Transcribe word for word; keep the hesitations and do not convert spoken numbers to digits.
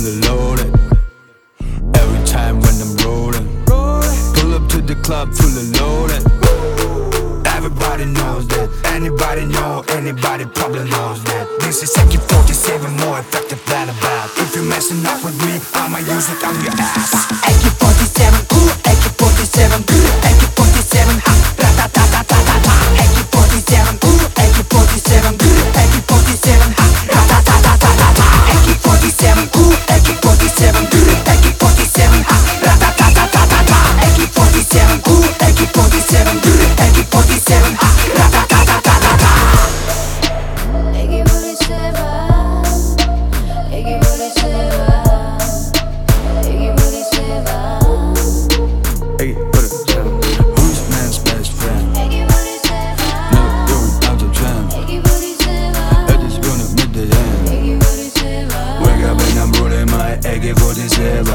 fully loaded. Every time when I'm rolling, pull up to the club fully loaded. Everybody knows that, anybody know, anybody probably knows that. This is A K forty-seven, more effective than a bat. If you're messing up with me, I'ma use it on your ass. A K forty-seven, cool, A K forty-seven, good, A K forty-seven, hot, ra-ta-ta-ta-ta-ta-ta. A K forty-seven, cool, A K forty-seven, good, A K forty-seven, hot, ra-ta-ta-ta-ta-ta-ta. A K forty-seven, cool, A K forty-seven, good, A K forty-seven, hot, ra-ta-ta-ta-ta-ta. A K forty-seven, cool, A K forty-seven, good, A K forty-seven, hot, ra-ta-ta-ta-ta-ta. A K forty-seven, A K forty-seven, A K forty-seven. Hey, put it down. Who's man's best friend? A K forty-seven, Never going down to jam. A K forty-seven, It is gonna meet the end. A K forty-seven. Wake up and I'm rolling my A K forty-seven.